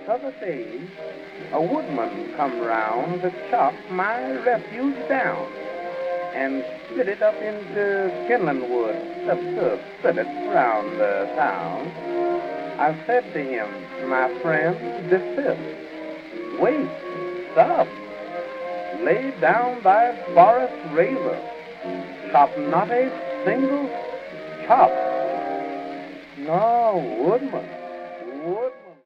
T'other day, a woodman come round to chop my refuge down and split it up into kindling wood to split it round the town. I said to him, my friend, desist. Wait, stop. Lay down thy forest razor. Chop not a single chop. No, woodman, woodman.